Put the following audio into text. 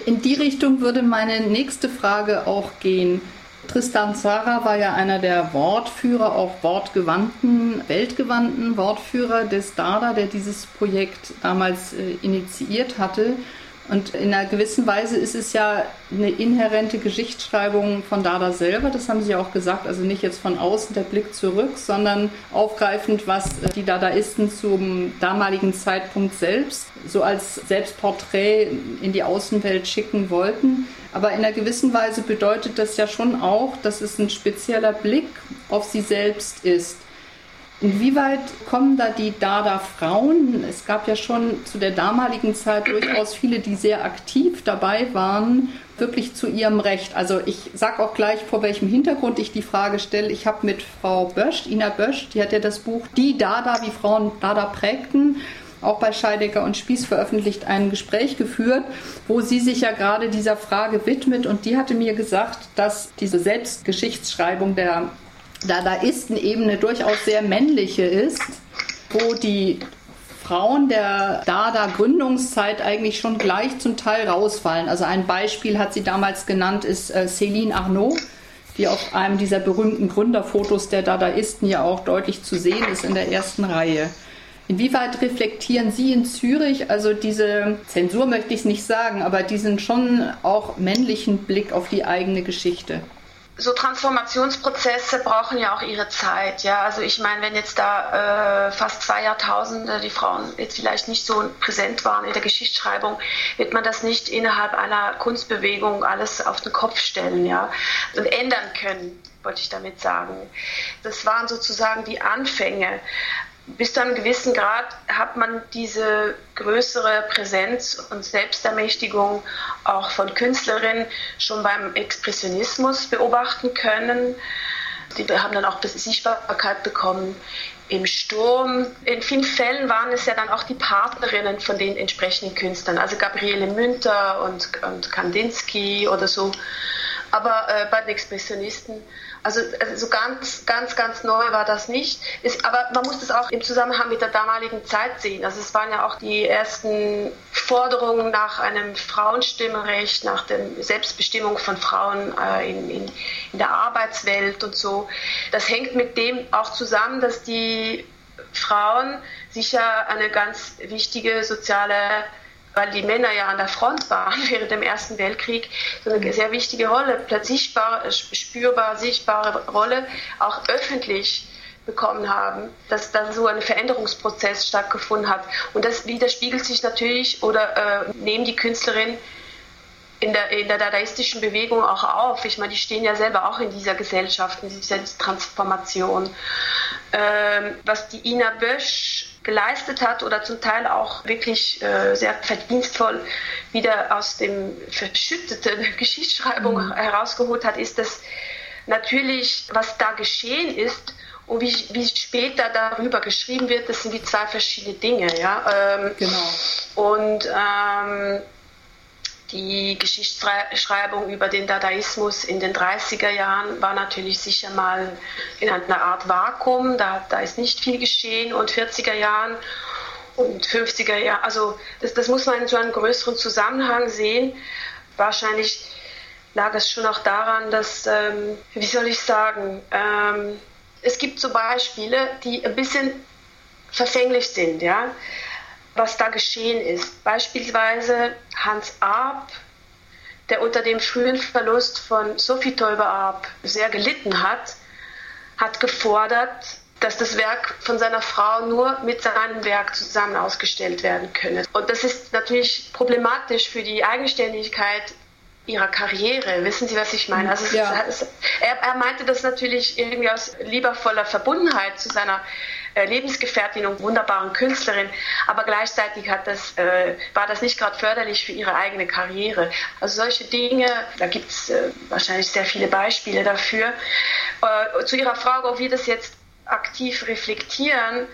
In die Richtung würde meine nächste Frage auch gehen. Tristan Tzara war ja einer der Wortführer, auch weltgewandten Wortführer des Dada, der dieses Projekt damals initiiert hatte. Und in einer gewissen Weise ist es ja eine inhärente Geschichtsschreibung von Dada selber, das haben Sie ja auch gesagt, also nicht jetzt von außen der Blick zurück, sondern aufgreifend, was die Dadaisten zum damaligen Zeitpunkt selbst so als Selbstporträt in die Außenwelt schicken wollten. Aber in einer gewissen Weise bedeutet das ja schon auch, dass es ein spezieller Blick auf sie selbst ist. Inwieweit kommen da die Dada-Frauen? Es gab ja schon zu der damaligen Zeit durchaus viele, die sehr aktiv dabei waren, wirklich zu ihrem Recht. Also ich sage auch gleich, vor welchem Hintergrund ich die Frage stelle. Ich habe mit Frau Bösch, Ina Bösch, die hat ja das Buch Die Dada, wie Frauen Dada prägten, auch bei Scheidegger und Spieß veröffentlicht, ein Gespräch geführt, wo sie sich ja gerade dieser Frage widmet. Und die hatte mir gesagt, dass diese Selbstgeschichtsschreibung der Dadaisten eben eine durchaus sehr männliche ist, wo die Frauen der Dada-Gründungszeit eigentlich schon gleich zum Teil rausfallen. Also ein Beispiel hat sie damals genannt, ist Céline Arnaud, die auf einem dieser berühmten Gründerfotos der Dadaisten ja auch deutlich zu sehen ist in der ersten Reihe. Inwieweit reflektieren Sie in Zürich, also diese Zensur möchte ich es nicht sagen, aber diesen schon auch männlichen Blick auf die eigene Geschichte? So Transformationsprozesse brauchen ja auch ihre Zeit. Ja, also ich meine, wenn jetzt da fast 2 Jahrtausende die Frauen jetzt vielleicht nicht so präsent waren in der Geschichtsschreibung, wird man das nicht innerhalb einer Kunstbewegung alles auf den Kopf stellen, ja, und ändern können, wollte ich damit sagen. Das waren sozusagen die Anfänge. Bis zu einem gewissen Grad hat man diese größere Präsenz und Selbstermächtigung auch von Künstlerinnen schon beim Expressionismus beobachten können. Die haben dann auch Sichtbarkeit bekommen im Sturm. In vielen Fällen waren es ja dann auch die Partnerinnen von den entsprechenden Künstlern, also Gabriele Münter und Kandinsky oder so. Aber bei den Expressionisten, also so ganz neu war das nicht. Aber man muss das auch im Zusammenhang mit der damaligen Zeit sehen. Also es waren ja auch die ersten Forderungen nach einem Frauenstimmrecht, nach der Selbstbestimmung von Frauen in der Arbeitswelt und so. Das hängt mit dem auch zusammen, dass die Frauen sicher eine ganz wichtige soziale, weil die Männer ja an der Front waren während dem Ersten Weltkrieg, so eine sehr wichtige Rolle, spürbar, sichtbare Rolle, auch öffentlich bekommen haben, dass dann so ein Veränderungsprozess stattgefunden hat. Und das widerspiegelt sich natürlich oder nehmen die Künstlerinnen in der dadaistischen Bewegung auch auf. Ich meine, die stehen ja selber auch in dieser Gesellschaft, in dieser Transformation. Was die Ina Bösch geleistet hat oder zum Teil auch wirklich sehr verdienstvoll wieder aus dem verschütteten Geschichtsschreibung herausgeholt hat, ist das natürlich, was da geschehen ist und wie später darüber geschrieben wird, das sind wie 2 verschiedene Dinge. Ja? Genau. Und die Geschichtsschreibung über den Dadaismus in den 30er Jahren war natürlich sicher mal in einer Art Vakuum, da ist nicht viel geschehen, und 40er Jahren und 50er Jahren, also das muss man in so einem größeren Zusammenhang sehen. Wahrscheinlich lag es schon auch daran, dass, wie soll ich sagen, es gibt so Beispiele, die ein bisschen verfänglich sind, ja, was da geschehen ist. Beispielsweise Hans Arp, der unter dem frühen Verlust von Sophie Teuber-Arp sehr gelitten hat gefordert, dass das Werk von seiner Frau nur mit seinem Werk zusammen ausgestellt werden könne. Und das ist natürlich problematisch für die Eigenständigkeit ihrer Karriere. Wissen Sie, was ich meine? Also ja. Er meinte das natürlich irgendwie aus liebevoller Verbundenheit zu seiner Lebensgefährtin und wunderbaren Künstlerin, aber gleichzeitig war das nicht gerade förderlich für ihre eigene Karriere. Also solche Dinge, da gibt es wahrscheinlich sehr viele Beispiele dafür. Zu Ihrer Frage, ob wir das jetzt aktiv reflektieren,